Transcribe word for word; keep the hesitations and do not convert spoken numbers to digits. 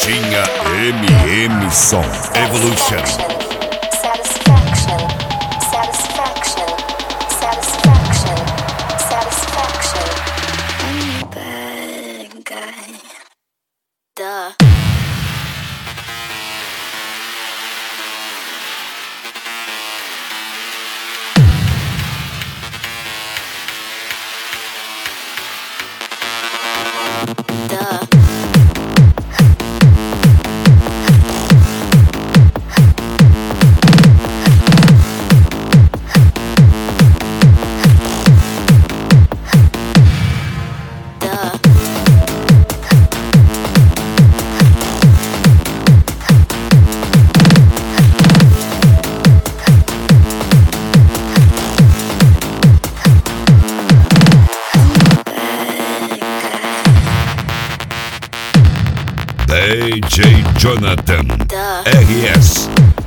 Tinha M M Som Evolution. Satisfaction, satisfaction, satisfaction, satisfaction. I'm a bad guy. Duh. Duh. D J Jonathan Duh. R S